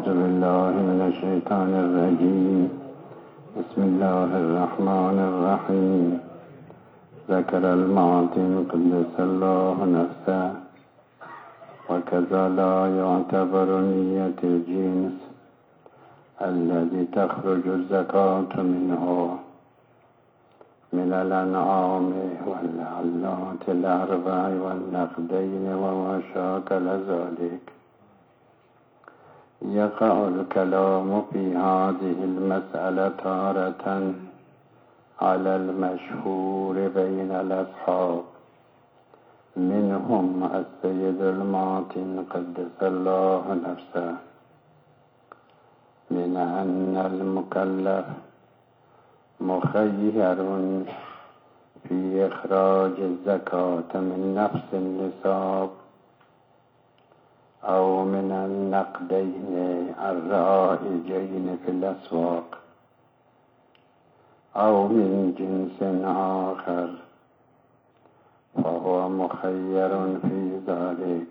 أعوذ بالله من الشيطان الرجيم. بسم الله الرحمن الرحيم. ذكر المعطي قدس الله نفسه وكذا لا يعتبر نية الجنس الذي تخرج الزكاة منه من الأنعام والعلات الأربع والنقدين وما شاكل ذلك. يقع الكلام في هذه المسألة تارة على المشهور بين الأصحاب، منهم السيد المعطي قدس الله نفسه، من أن المكلف مخير في إخراج الزكاة من نفس النصاب أو من النقدين الرائجين في الأسواق أو من جنس آخر، فهو مخير في ذلك.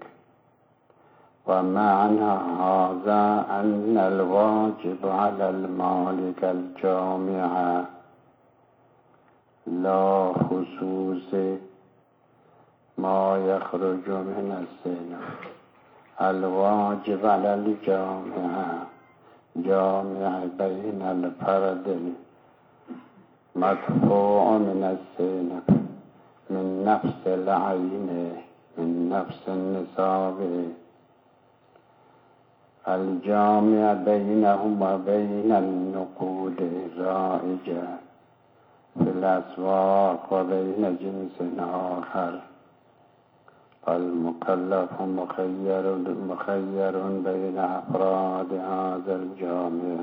ومعنى هذا أن الواجب على المالك الجامع لا خصوص ما يخرج من السنة. الواجب على جامع بين الفرد المدفوع من السنة من نفس العين من نفس النصاب، الجامع بينهما بين النقود الرائجة في الأسواق وبين جنس آخر، فالمكلف مخير بين أفراد هذا الجامع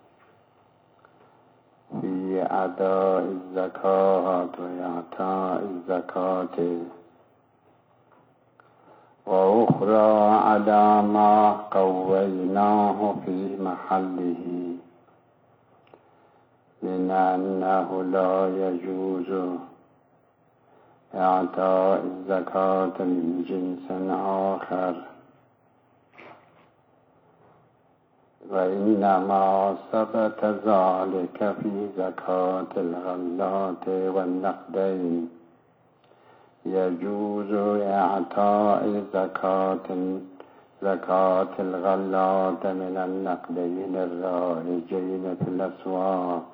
في أداء الزكاة وإعطاء الزكاة، وأخرى على ما قويناه في محله من أنه لا يجوز إعطاء الزكاة من جنس آخر، وإنما ثبت ذلك في زكاة الغلات والنقدين. يجوز إعطاء زكاة الغلات من النقدين الرائجين في الأسواق،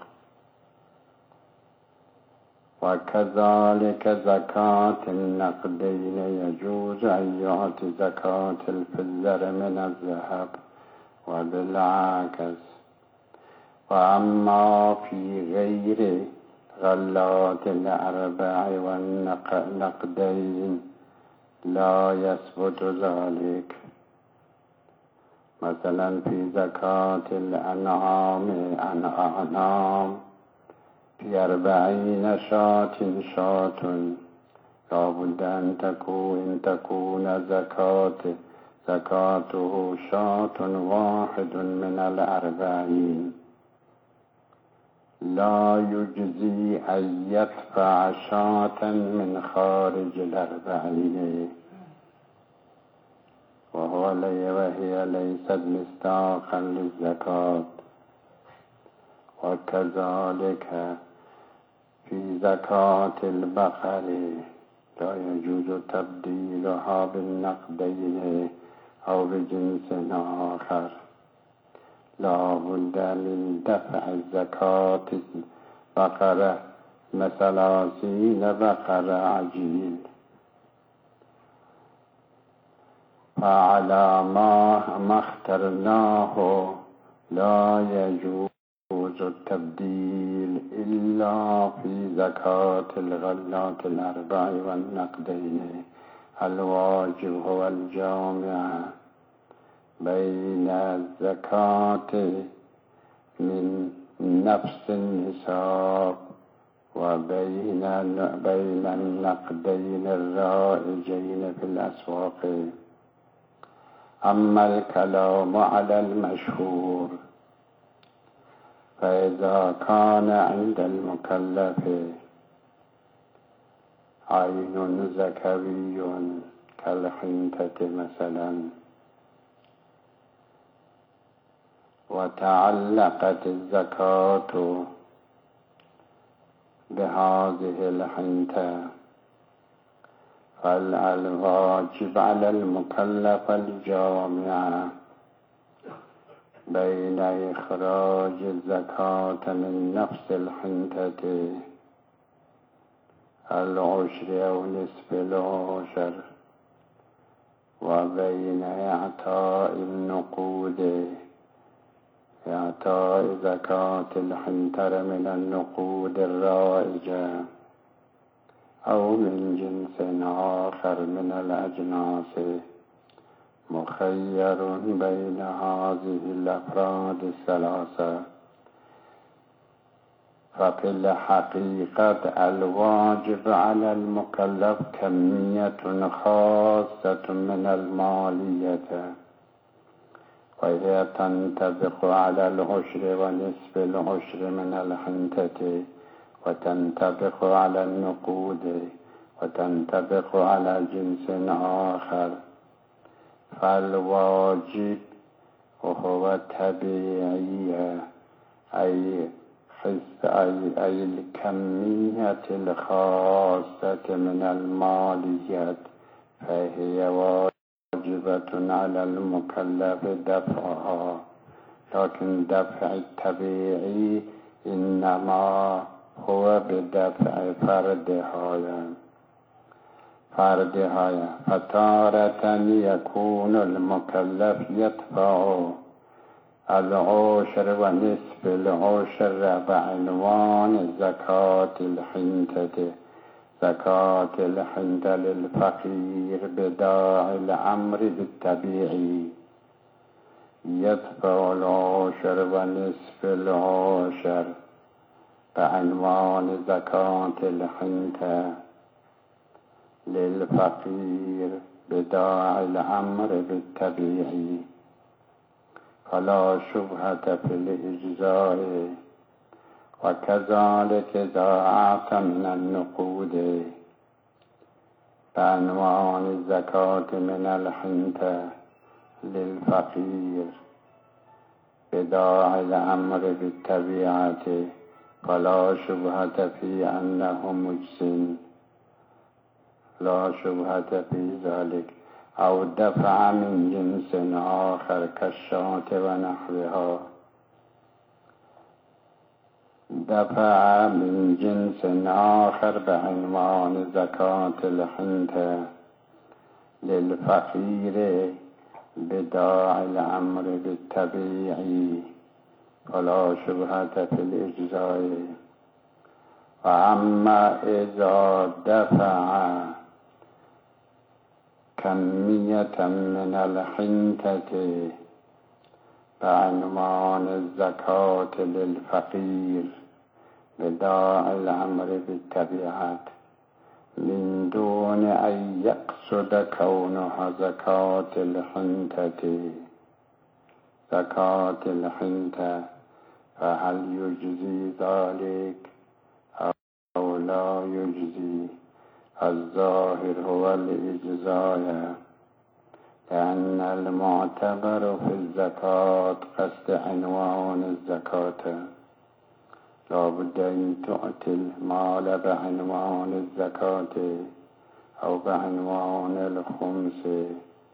وكذلك زكاة النقدين يجوز أن يعطي زكاة الفضة من الذهب وبالعكس. وأما في غير غلات الأربع والنقدين لا يثبت ذلك، مثلا في زكاة الأنعام في 40 شاة لا بد أن تكون زكاته شاة واحد من 40، لا يجزي أن يدفع شاة من خارج 40، وهي ليست مصداقا للزكاة. وكذلك في زكاة البقر لا يجوز تبديلها بالنقدين أو بجنس آخر، لا بد من دفع زكاة البقرة مثلا 30 بقرة عجيل. فعلى ما اخترناه لا يجوز التبديل إلا في زكاة الغلات الأربع والنقدين. الواجب هو الجامع بين الزكاة من نفس النصاب وبين النقدين الرائجين في الأسواق. أما الكلام على المشهور، فإذا كان عند المكلف عين ذكري كالحنطة مثلا وتعلقت الزكاة بهذه الحنطة، فالواجب على المكلف الجامع بين إخراج الزكاة من نفس الحنطة العشر أو نصف العشر، وبين إعطاء النقود، إعطاء زكاة الحنطة من النقود الرائجة أو من جنس آخر من الأجناس، مخير بين هذه الأفراد الثلاثة. ففي الحقيقة الواجب على المكلف كمية خاصة من المالية، وهي تنطبق على العشر ونصف العشر من الحنطة، وتنطبق على النقود، وتنطبق على جنس آخر. فالواجب وهو طبيعي أي الكمية الخاصة من الماليات، فهي واجبة على المكلف دفعها، لكن دفع الطبيعي إنما هو بدفع فردها. فتارة يكون المكلف يدفع العشر ونصف العشر بعنوان زكاة الحنطة، زكاة الحنطة للفقير بداعي الأمر بالطبيعي، يدفع العشر ونصف العشر بعنوان زكاة الحنطة للفقير بداعي الأمر بالطبيعي، فلا شبهة في الإجزاء. وكذلك إذا أعطى من النقود بعنوان الزكاة من الحنطة للفقير بداعي الأمر بالطبيعة، فلا شبهة في أنه مجزٍ، لا شبهة في ذلك. أو دفع من جنس آخر كالشاة ونحوها، دفع من جنس آخر بعنوان زكاة الحنطة للفقير بداعي الأمر بالطبيعي، فلا شبهة في الإجزاء. وأما إذا دفع كمية من الحنطة بعنوان الزكاة للفقير بداعي الأمر بالطبيعة من دون أن يقصد كونها زكاة الحنطة، فهل يجزي ذلك أو لا يجزي؟ الظاهر هو الإجزاء، لأن المعتبر في الزكاة قصد عنوان الزكاة، لا بد أن تؤتي المال بعنوان الزكاة أو بعنوان الخمس.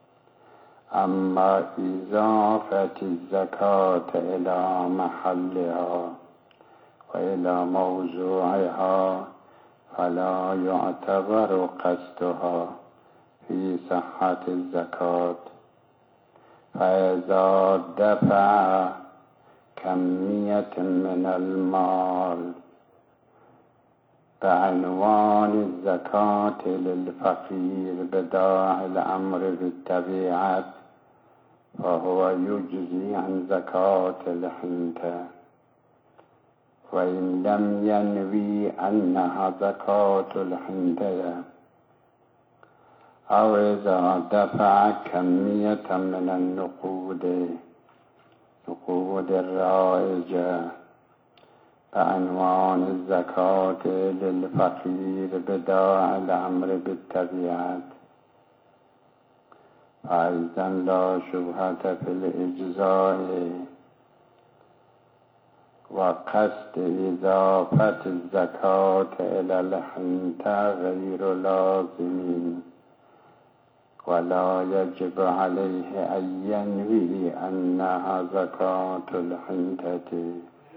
أما إضافة الزكاة إلى محلها وإلى موضوعها فلا يعتبر قصدها في صحة الزكاة. فإذا دفع كمية من المال بعنوان الزكاة للفقير بداعي الأمر بالطبيعة فهو يجزي عن زكاة الحنطة، وإن لم ينوي أنها زكاة الحنطة. أو إذا دفع كمية من النقود الرائجة بعنوان الزكاة للفقير بداعي الأمر بالطبيعة، فأيضا لا شبهة في الإجزاء، و قصد اضافت الزکات الی الحنطة غیر لازم ولا يجب عليه أن ينوي أنها زكاة الحنطة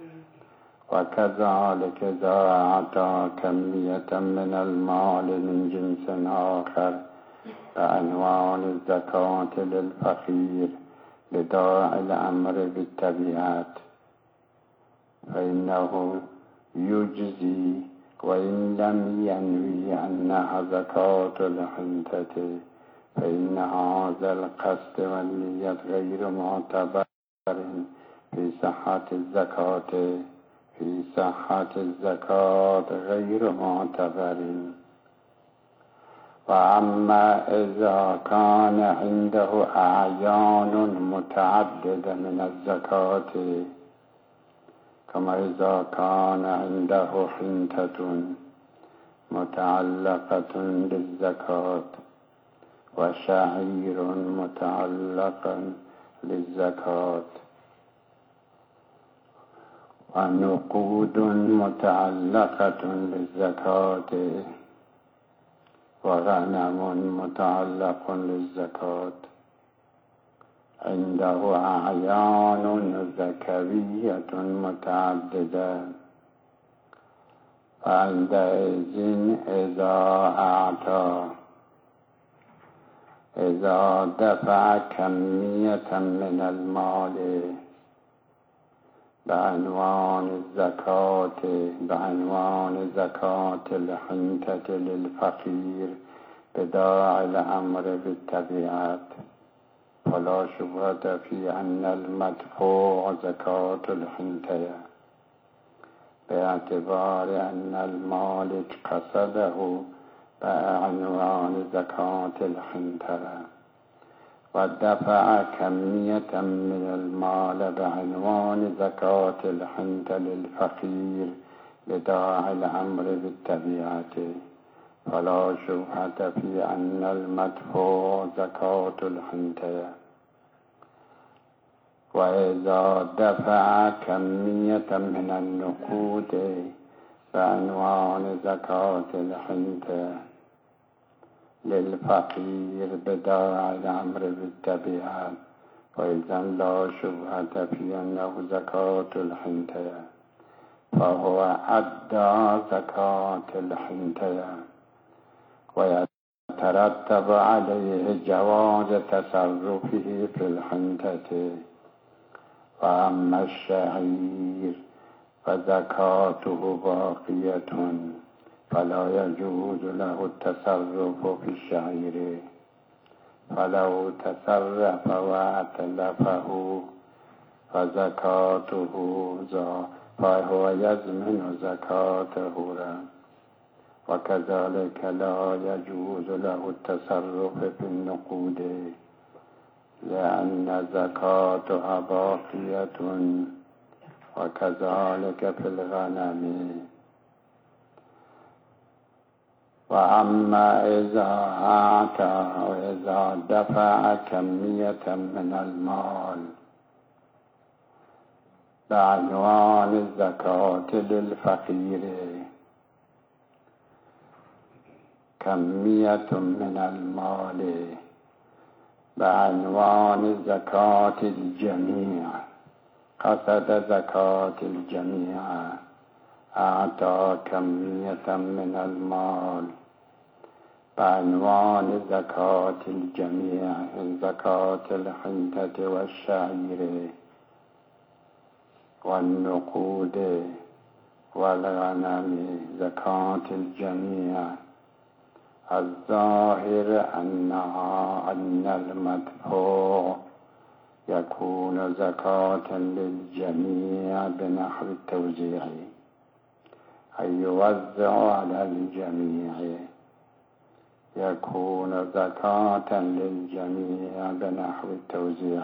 وكذلك إذا أعطى كمية من المال من جنس آخر بعنوان الزكاة للفقير لداعي الأمر بالتبعات فإنه يجزي وإن لم ينوي أنها زكاة الحنطة فإن هذا القصد والنية غير معتبر في صحة الزكاة غير معتبر. وأما إذا كان عنده أعيان متعددة من الزكاة كما إذا كان عنده حنطة متعلقة للزكاة وشعير متعلقا للزكاة ونقود متعلقة للزكاة وغنم متعلق للزكاة عنده أعيان ذكرية متعددة فعندئذ إذا دفع كمية من المال بعنوان زكاة الحنطة للفقير بداعي الأمر بالتبعات فلا شبهة في أن المدفوع زكاة الحنطة باعتبار أن المالك قصده بعنوان زكاة الحنطة ودفع كمية من المال بعنوان زكاة الحنطة للفقير لداعي الأمر بالتبعات فلا شبهة في أن المدفوع زكاة الحنطة. وإذا دفع كمية من النقود بعنوان زكاة الحنطة للفقير بداعي الأمر بالتبعات وإذا لا شبهة في أنه زكاة الحنطة فهو أدى زكاة الحنطة ويترتب عليه جواز تصرفه في الحنطة. وأما الشعير فزكاته باقية فلا يجوز له التصرف في الشعير فلو تصرف وأتلفه فزكاته فهو يضمن زكاته وكذلك لا يجوز له التصرف في النقود لأن زكاتها باقية وكذلك في الغنم. وأما إذا أعطى وإذا دفع كمية من المال بعنوان الزكاة للفقير كمية من المال بعنوان زكاة الجميع قصد زكاة الجميع أعطى كمية من المال بعنوان زكاة الجميع زكاة الحنطة والشعير والنقود والغنم زكاة الجميع الظاهر أن المدفوع يكون زكاة للجميع بنحو التوزيع أي يوزع على الجميع يكون زكاة للجميع بنحو التوزيع.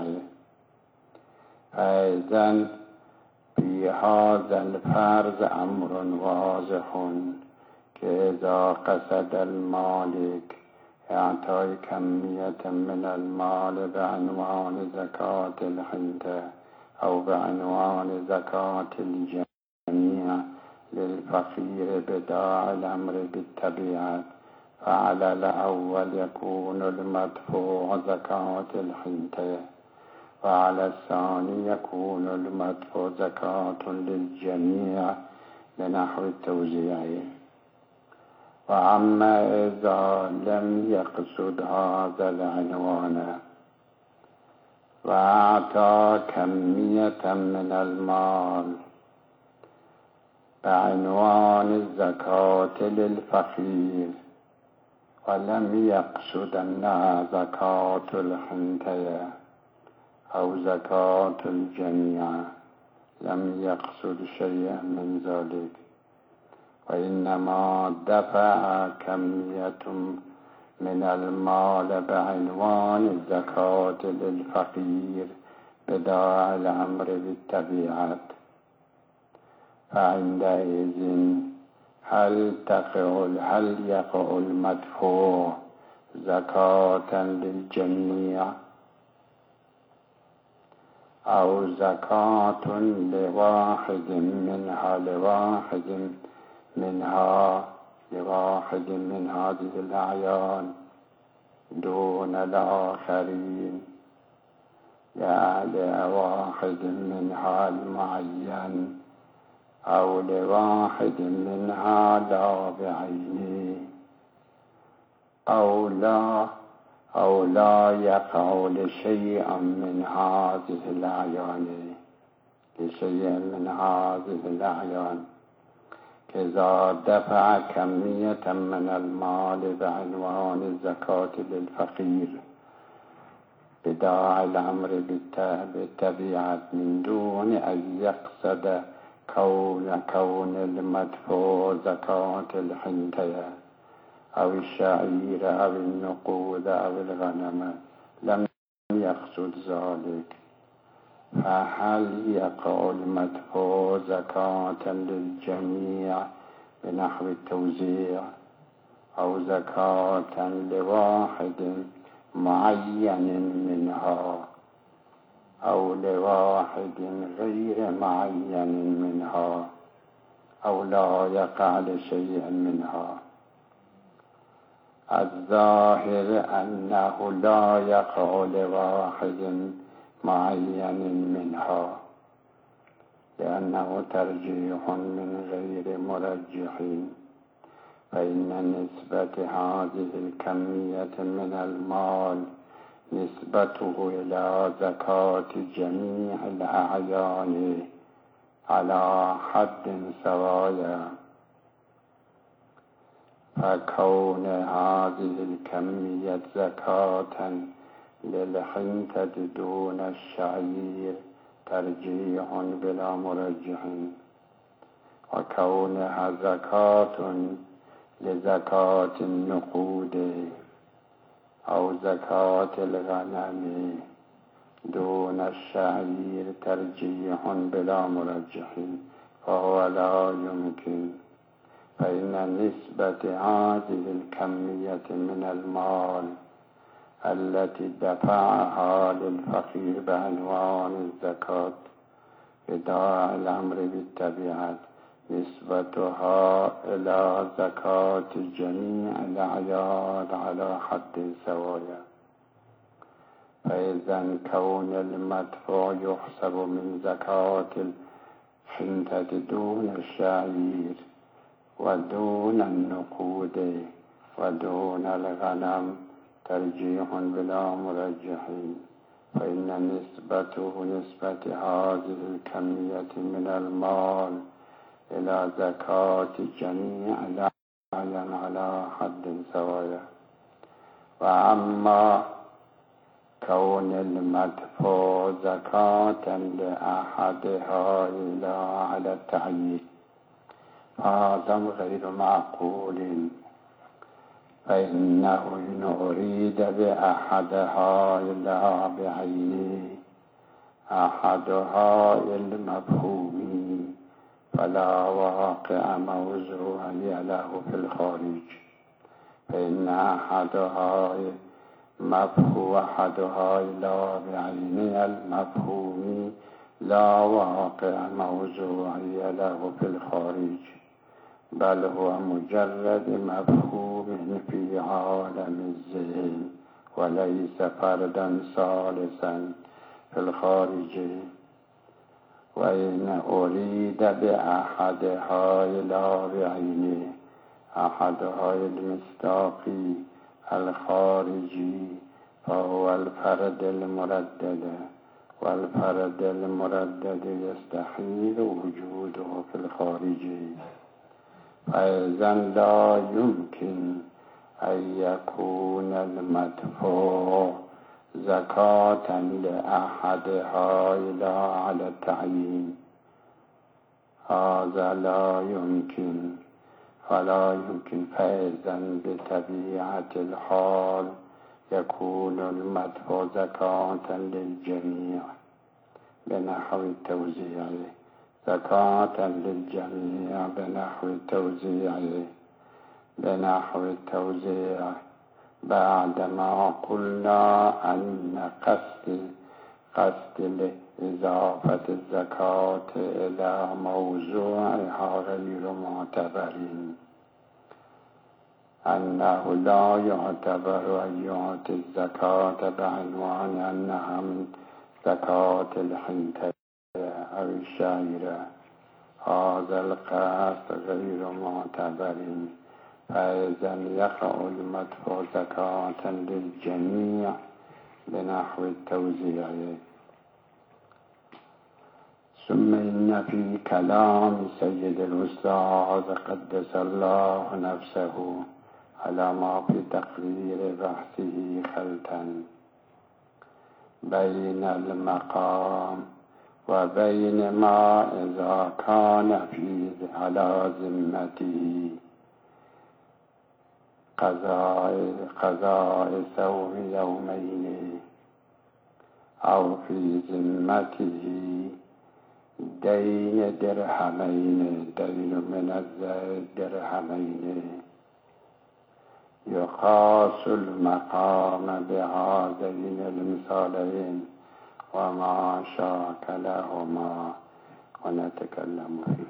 فإذن في هذا الفرض أمر واضح كإذا قصد المالك إعطاء كمية من المال بعنوان زكاة الحنطة أو بعنوان زكاة الجميع للفقير بداعي الأمر بالتبعات، فعلى الأول يكون المدفوع زكاة الحنطة، وعلى الثاني يكون المدفوع زكاة للجميع لنحو التوزيع. وأما إذا لم يقصد هذا العنوان وأعطى كمية من المال بعنوان الزكاة للفقير ولم يقصد أنها زكاة الحنطة أو زكاة الجميع، لم يقصد شيئا من ذلك، وإنما دفع كمية من المال بعنوان الزكاة للفقير بداعي الأمر بالتبعات، فعندئذ هل يقع المدفوع زكاة للجميع أو زكاة لواحد من هذه الأعيان دون الآخرين، يعني لواحد منها المعين أو لواحد منها لا بعينه، أو لا يقع لشيء من هذه الأعيان، كذا دفع كمية من المال بعنوان الزكاة للفقير بداعي الأمر بالتبعات من دون أن يقصد كون المدفوع زكاة الحنطة أو الشعير أو النقود أو الغنم، لم يقصد ذلك، فهل يقع المدفوع زكاة للجميع بنحو التوزيع أو زكاة لواحد معين منها أو لواحد غير معين منها أو لا يقع لشيء منها؟ الظاهر أنه لا يقع لواحد معين منها، لأنه ترجيح من غير مرجحين، فإن نسبة هذه الكمية من المال نسبته إلى زكاة جميع الأعيان على حد سوايا، فكون هذه الكمية زكاة للحنطة دون الشعير ترجيح بلا مرجح، وكونها زكاة لزكاة النقود أو زكاة الغنم دون الشعير ترجيح بلا مرجح، فهو لا يمكن، فإن نسبة هذه الكمية من المال التي دفعها للفقير بعنوان الزكاة بداعي الأمر بالتبعات نسبتها إلى زكاة جميع الأعيان على حد سوايا، فإذا كون المدفوع يحسب من زكاة الحنطة دون الشعير ودون النقود ودون الغنم ترجيح بلا مرجحين، فإن نسبة هذه الكمية من المال إلى زكاة جميع الأعيان على حد سوايا. وأما كون المدفوع زكاة لأحدها إلى على التعيين هذا غير معقول، فإنه إن أريد بأحدها إلا بعينه أحدها المفهوم فلا واقع موضوع له في الخارج، فإن أحدها إلا بعينها المفهوم لا واقع موضوعی له في الخارج، بل هو مجرد مفهوم في عالم الذهن وليس فردا ثالثا في الخارج. وإن أريد بأحدها لا بعينه، أحدها المصداقي الخارجي، فهو الفرد المردد، والفرد المردد يستحيل وجوده في الخارج. فإذا لا يمكن أن يكون المدفوع زكاة لأحدها إلى على التعيين، هذا لا يمكن، فلا يمكن. فإذا بطبيعة الحال يكون المدفوع زكاة للجميع بنحو التوزيع، زكاة للجميع بنحو التوزيع، بنحو التوزيع، بعدما قلنا أن قصد لإضافة الزكاة إلى موضوعها غير معتبر، أنه لا يعتبر أن يعطي الزكاة بعنوان أنها من زكاة الحنطة أو الشعيرة، هذا القصد غير معتبر. فإذا يقع المدفوع زكاة للجميع بنحو التوزيع. ثم إن في كلام سيد الأستاذ قدس الله نفسه على ما في تقرير بحثه خلطا بين المقام وبين ما إذا كان على ذمته قضاء صوم يومين، أو في ذمته دين درهمين، دين من الزيت درهمين. يقاس المقام بهذين المثالين وما شاكلهما ونتكلم فيه.